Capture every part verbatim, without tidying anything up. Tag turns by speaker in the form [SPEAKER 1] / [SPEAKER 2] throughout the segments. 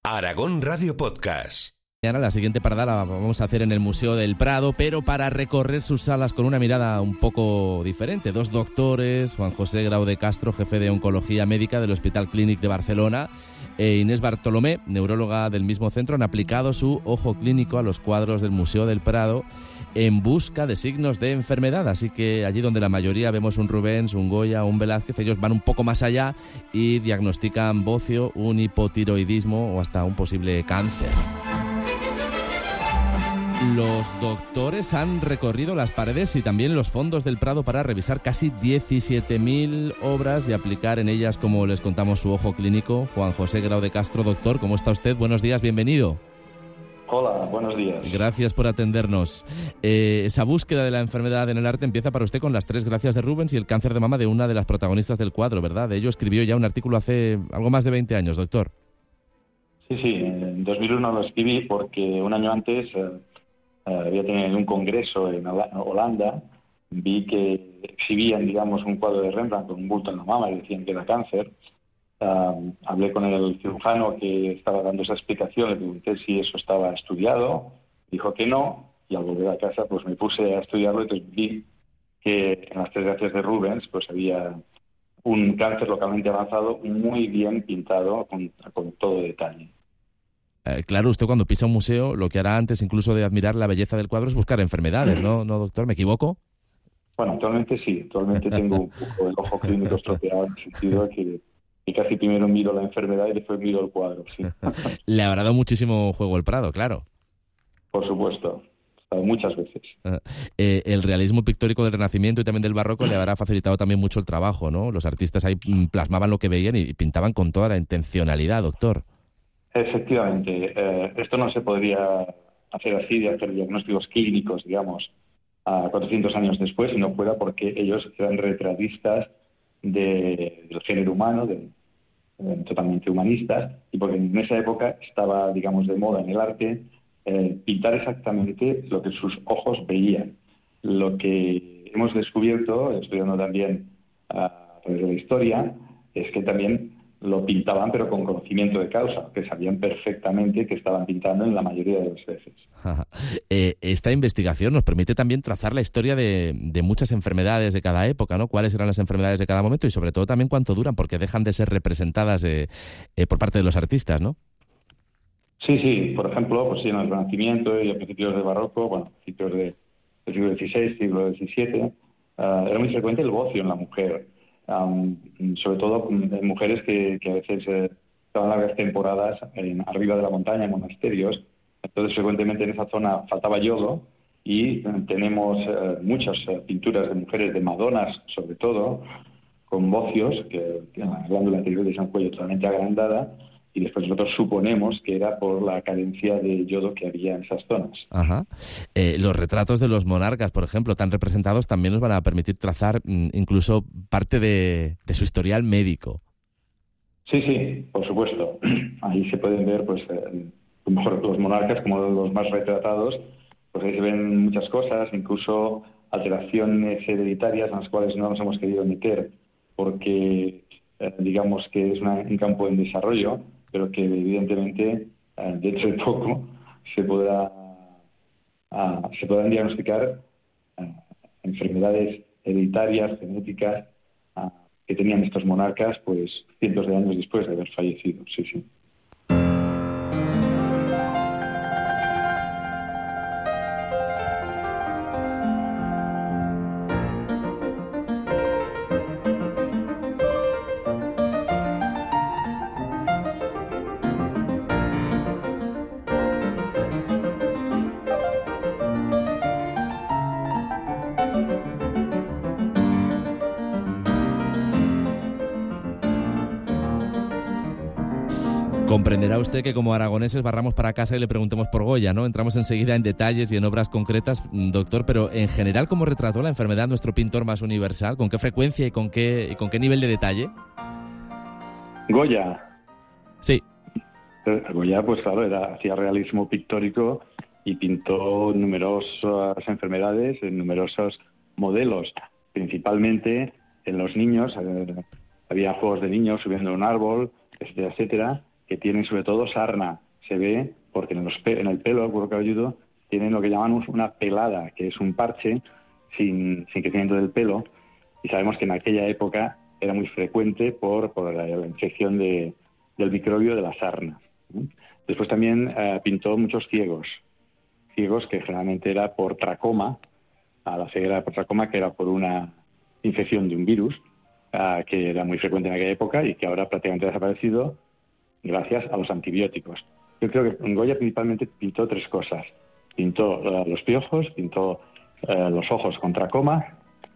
[SPEAKER 1] Aragón Radio Podcast.
[SPEAKER 2] Mañana la siguiente parada la vamos a hacer en el Museo del Prado, pero para recorrer sus salas con una mirada un poco diferente. Dos doctores, Juan José Grau de Castro, jefe de Oncología Médica del Hospital Clínic de Barcelona, e Inés Bartolomé, neuróloga del mismo centro, han aplicado su ojo clínico a los cuadros del Museo del Prado en busca de signos de enfermedad. Así que allí donde la mayoría vemos un Rubens, un Goya, un Velázquez, ellos van un poco más allá y diagnostican bocio, un hipotiroidismo o hasta un posible cáncer. Los doctores han recorrido las paredes y también los fondos del Prado para revisar casi diecisiete mil obras y aplicar en ellas, como les contamos, su ojo clínico. Juan José Grau de Castro, doctor, ¿cómo está usted? Buenos días, bienvenido.
[SPEAKER 3] Hola, buenos días.
[SPEAKER 2] Gracias por atendernos. Eh, esa búsqueda de la enfermedad en el arte empieza para usted con las tres gracias de Rubens y el cáncer de mama de una de las protagonistas del cuadro, ¿verdad? De ello escribió ya un artículo hace algo más de veinte años, doctor.
[SPEAKER 3] Sí, sí, en dos mil uno lo escribí porque un año antes eh, había tenido un congreso en Holanda, vi que exhibían, digamos, un cuadro de Rembrandt con un bulto en la mama y decían que era cáncer. Uh, hablé con el cirujano que estaba dando esa explicación, le pregunté si eso estaba estudiado, dijo que no, y al volver a casa pues me puse a estudiarlo y entonces vi que en las tres gracias de Rubens pues había un cáncer localmente avanzado muy bien pintado con, con todo detalle.
[SPEAKER 2] Eh, claro, usted cuando pisa un museo lo que hará antes incluso de admirar la belleza del cuadro es buscar enfermedades, ¿no, ¿No doctor? ¿Me equivoco?
[SPEAKER 3] Bueno, actualmente sí, actualmente tengo un poco el ojo clínico estropeado en el sentido de que y casi primero miro la enfermedad y después miro el cuadro, sí.
[SPEAKER 2] Le habrá dado muchísimo juego el Prado, claro.
[SPEAKER 3] Por supuesto, muchas veces.
[SPEAKER 2] Eh, el realismo pictórico del Renacimiento y también del Barroco le habrá facilitado también mucho el trabajo, ¿no? Los artistas ahí plasmaban lo que veían y pintaban con toda la intencionalidad, doctor.
[SPEAKER 3] Efectivamente. Eh, esto no se podría hacer así, de hacer diagnósticos clínicos, digamos, a cuatrocientos años después, si no fuera porque ellos eran retratistas de, del género humano, de, de, totalmente humanistas, y porque en esa época estaba, digamos, de moda en el arte eh, pintar exactamente lo que sus ojos veían. Lo que hemos descubierto, estudiando también a través de la historia, es que también lo pintaban pero con conocimiento de causa, que sabían perfectamente que estaban pintando en la mayoría de las veces.
[SPEAKER 2] eh, esta investigación nos permite también trazar la historia de, de muchas enfermedades de cada época, ¿no? Cuáles eran las enfermedades de cada momento y sobre todo también cuánto duran, porque dejan de ser representadas eh, eh, por parte de los artistas, ¿no?
[SPEAKER 3] Sí, sí. Por ejemplo, pues sí, en el Renacimiento y a principios del Barroco, bueno, a principios de, del siglo dieciséis, siglo diecisiete, uh, era muy frecuente el bocio en la mujer. Um, sobre todo en mujeres que, que a veces eh, estaban largas temporadas en, arriba de la montaña, en monasterios. Entonces, frecuentemente en esa zona faltaba yodo y eh, tenemos eh, muchas eh, pinturas de mujeres, de Madonas sobre todo, con bocios, que tienen la glándula anterior de un cuello totalmente agrandada, y después nosotros suponemos que era por la carencia de yodo que había en esas zonas.
[SPEAKER 2] Ajá. Eh, los retratos de los monarcas, por ejemplo, tan representados, también nos van a permitir trazar mm, incluso parte de, de su historial médico.
[SPEAKER 3] Sí, sí, por supuesto. Ahí se pueden ver, pues, eh, mejor los monarcas como los más retratados, pues ahí se ven muchas cosas, incluso alteraciones hereditarias en las cuales no nos hemos querido meter, porque eh, digamos que es una, un campo en desarrollo, pero que evidentemente eh, dentro de poco se podrá uh, se podrán diagnosticar uh, enfermedades hereditarias, genéticas, uh, que tenían estos monarcas pues cientos de años después de haber fallecido. Sí, sí.
[SPEAKER 2] Comprenderá usted que como aragoneses barramos para casa y le preguntemos por Goya, ¿no? Entramos enseguida en detalles y en obras concretas, doctor, pero en general, ¿cómo retrató la enfermedad nuestro pintor más universal? ¿Con qué frecuencia y con qué, y con qué nivel de detalle?
[SPEAKER 3] Goya.
[SPEAKER 2] Sí.
[SPEAKER 3] Goya, pues claro, era, hacía realismo pictórico y pintó numerosas enfermedades en numerosos modelos, principalmente en los niños. Eh, había juegos de niños subiendo a un árbol, etcétera, etcétera. que tienen sobre todo sarna. Se ve porque en, los pe- en el pelo, el cuero cabelludo, tienen lo que llamamos una pelada, que es un parche sin, sin crecimiento del pelo, y sabemos que en aquella época era muy frecuente por, por la, la infección de, del microbio de la sarna. Después también eh, pintó muchos ciegos, ciegos que generalmente era por tracoma, a la ceguera por tracoma, que era por una infección de un virus, uh, que era muy frecuente en aquella época y que ahora prácticamente ha desaparecido gracias a los antibióticos. Yo creo que Goya principalmente pintó tres cosas. Pintó uh, los piojos, pintó uh, los ojos con tracoma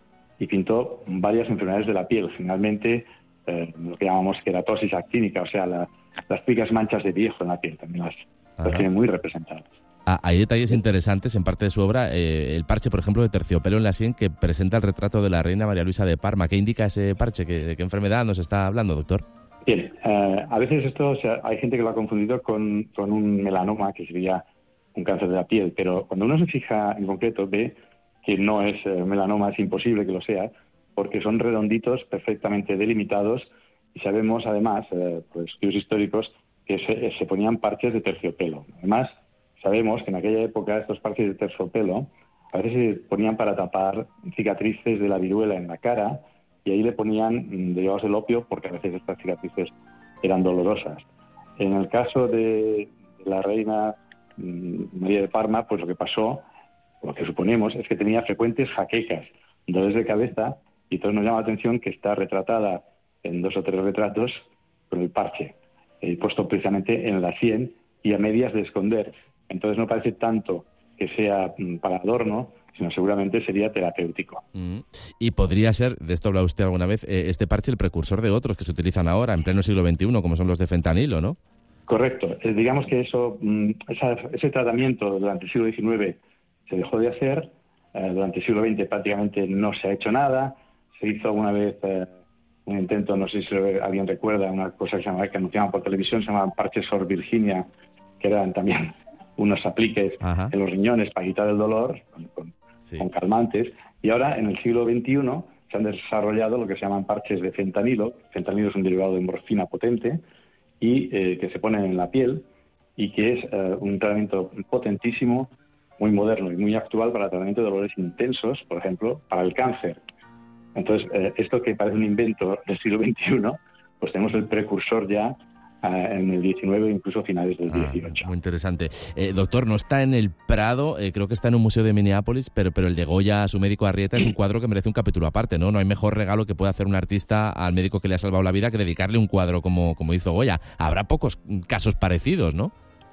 [SPEAKER 3] y pintó varias enfermedades de la piel, generalmente uh, lo que llamamos queratosis actínica, o sea, la, las típicas manchas de viejo en la piel, también las, las tiene muy representadas.
[SPEAKER 2] Ah, hay detalles interesantes en parte de su obra. Eh, el parche, por ejemplo, de terciopelo en la sien que presenta el retrato de la reina María Luisa de Parma. ¿Qué indica ese parche? ¿Qué, ¿De qué enfermedad nos está hablando, doctor?
[SPEAKER 3] Bien, uh, a veces esto, o sea, hay gente que lo ha confundido con, con un melanoma, que sería un cáncer de la piel, pero cuando uno se fija en concreto ve que no es uh, melanoma, es imposible que lo sea, porque son redonditos perfectamente delimitados y sabemos además, uh, por estudios históricos, que se, se ponían parches de terciopelo. Además, sabemos que en aquella época estos parches de terciopelo a veces se ponían para tapar cicatrices de la viruela en la cara y ahí le ponían derivados del opio porque a veces estas cicatrices eran dolorosas. En el caso de la reina María de Parma, pues lo que pasó, lo que suponemos, es que tenía frecuentes jaquecas, dolores de cabeza, y entonces nos llama la atención que está retratada en dos o tres retratos con el parche, eh, puesto precisamente en la sien y a medias de esconder. Entonces no parece tanto que sea para adorno, sino seguramente sería terapéutico.
[SPEAKER 2] Mm. Y podría ser, de esto habla usted alguna vez, eh, este parche el precursor de otros que se utilizan ahora, en pleno siglo veintiuno, como son los de fentanilo, ¿no?
[SPEAKER 3] Correcto. Eh, digamos que eso, esa, ese tratamiento durante el siglo diecinueve se dejó de hacer, eh, durante el siglo veinte prácticamente no se ha hecho nada, se hizo alguna vez eh, un intento, no sé si alguien recuerda, una cosa que se llamaba, que anunciaban por televisión, se llamaban parches Sor Virginia, que eran también unos apliques Ajá. en los riñones para quitar el dolor, con, con, sí. con calmantes, y ahora en el siglo veintiuno se han desarrollado lo que se llaman parches de fentanilo. Fentanilo es un derivado de morfina potente y eh, que se ponen en la piel y que es eh, un tratamiento potentísimo, muy moderno y muy actual para el tratamiento de dolores intensos, por ejemplo, para el cáncer. Entonces, eh, esto que parece un invento del siglo veintiuno, pues tenemos el precursor ya en el diecinueve, incluso finales del dieciocho.
[SPEAKER 2] Ah, muy interesante. Eh, doctor, no está en el Prado, eh, creo que está en un museo de Minneapolis, pero, pero el de Goya, su médico Arrieta, es un cuadro que merece un capítulo aparte, ¿no? No hay mejor regalo que pueda hacer un artista al médico que le ha salvado la vida que dedicarle un cuadro como, como hizo Goya. Habrá pocos casos parecidos, ¿no?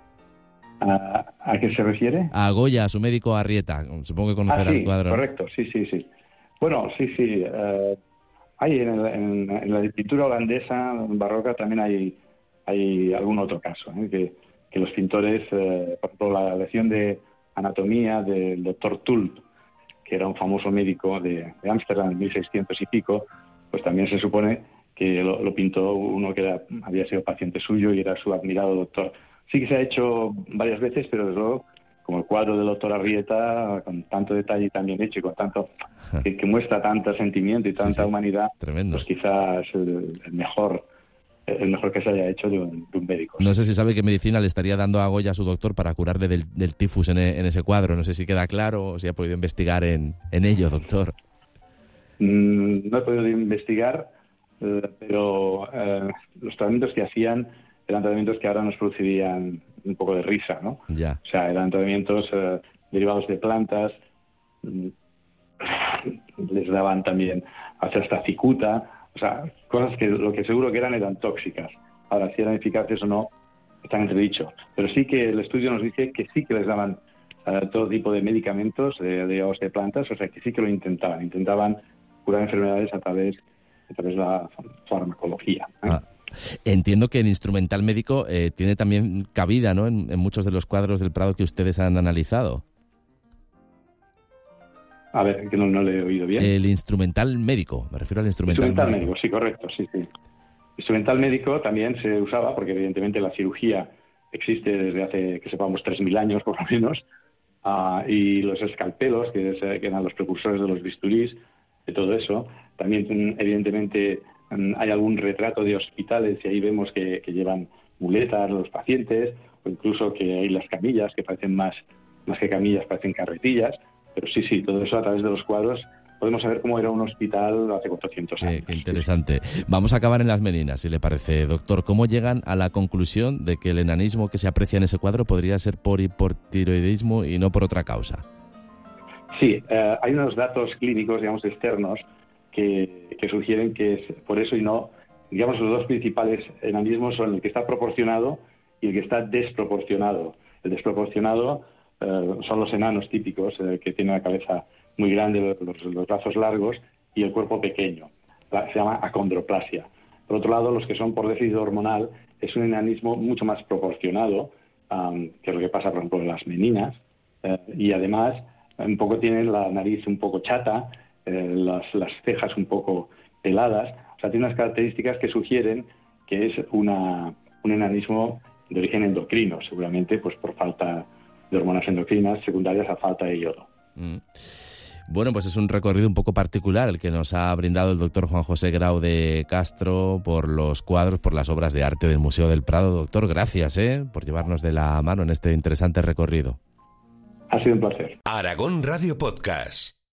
[SPEAKER 3] ¿A, ¿A qué se refiere?
[SPEAKER 2] A Goya, a su médico Arrieta. Supongo que conocerá
[SPEAKER 3] ah, sí,
[SPEAKER 2] el cuadro.
[SPEAKER 3] Correcto, sí, sí, sí. Bueno, sí, sí. Uh, hay en, el, en, en la pintura holandesa barroca también hay hay algún otro caso, ¿eh? que, que los pintores, eh, por ejemplo, la lección de anatomía del doctor Tulp, que era un famoso médico de Ámsterdam en mil seiscientos y pico, pues también se supone que lo, lo pintó uno que era, había sido paciente suyo y era su admirado doctor. Sí que se ha hecho varias veces, pero desde luego, como el cuadro del doctor Arrieta, con tanto detalle y tan bien hecho y con tanto que, que muestra tanto sentimiento y tanta sí, sí. humanidad,
[SPEAKER 2] Tremendo.
[SPEAKER 3] Pues quizás es el, el mejor el mejor que se haya hecho de un, de un médico.
[SPEAKER 2] No sé si sabe qué medicina le estaría dando a Goya a su doctor para curarle del, del tifus en, en ese cuadro. No sé si queda claro o si ha podido investigar en, en ello, doctor.
[SPEAKER 3] Mm, no he podido investigar, eh, pero eh, los tratamientos que hacían eran tratamientos que ahora nos producirían un poco de risa, ¿no?
[SPEAKER 2] Ya.
[SPEAKER 3] O sea, eran tratamientos eh, derivados de plantas, mm, les daban también hasta cicuta. O sea, cosas que lo que seguro que eran eran tóxicas. Ahora, si eran eficaces o no, están entredicho. Pero sí que el estudio nos dice que sí que les daban uh, todo tipo de medicamentos, de, de, de plantas, o sea, que sí que lo intentaban. Intentaban curar enfermedades a través, a través de la farmacología, ¿eh?
[SPEAKER 2] Ah. Entiendo que el instrumental médico eh, tiene también cabida, ¿no?, en, en muchos de los cuadros del Prado que ustedes han analizado.
[SPEAKER 3] A ver, que no, no le he oído bien.
[SPEAKER 2] El instrumental médico, me refiero al instrumental,
[SPEAKER 3] instrumental
[SPEAKER 2] médico.
[SPEAKER 3] médico. Sí, correcto, sí, sí. Instrumental médico también se usaba, porque evidentemente la cirugía existe desde hace, que sepamos, tres mil años por lo menos, uh, y los escalpelos, que, es, que eran los precursores de los bisturís, de todo eso. También, evidentemente, hay algún retrato de hospitales y ahí vemos que, que llevan muletas los pacientes, o incluso que hay las camillas que parecen más, más que camillas, parecen carretillas. Pero sí, sí, todo eso a través de los cuadros podemos saber cómo era un hospital hace cuatrocientos años.
[SPEAKER 2] Qué, qué interesante. Vamos a acabar en las meninas, si le parece, doctor. ¿Cómo llegan a la conclusión de que el enanismo que se aprecia en ese cuadro podría ser por hipotiroidismo y no por otra causa?
[SPEAKER 3] Sí, eh, hay unos datos clínicos, digamos, externos que, que sugieren que es por eso y no, digamos, los dos principales enanismos son el que está proporcionado y el que está desproporcionado. El desproporcionado eh, son los enanos típicos, eh, que tienen la cabeza muy grande, los, los brazos largos y el cuerpo pequeño. La, se llama acondroplasia. Por otro lado, los que son por déficit hormonal es un enanismo mucho más proporcionado, um, que es lo que pasa, por ejemplo, en las meninas, eh, y además un poco tienen la nariz un poco chata, eh, las, las cejas un poco peladas. O sea, tiene unas características que sugieren que es una, un enanismo de origen endocrino, seguramente pues por falta de hormonas endocrinas secundarias a falta de yodo.
[SPEAKER 2] Mm. Bueno, pues es un recorrido un poco particular el que nos ha brindado el doctor Juan José Grau de Castro por los cuadros, por las obras de arte del Museo del Prado. Doctor, gracias ¿eh? por llevarnos de la mano en este interesante recorrido.
[SPEAKER 3] Ha sido un placer.
[SPEAKER 1] Aragón Radio Podcast.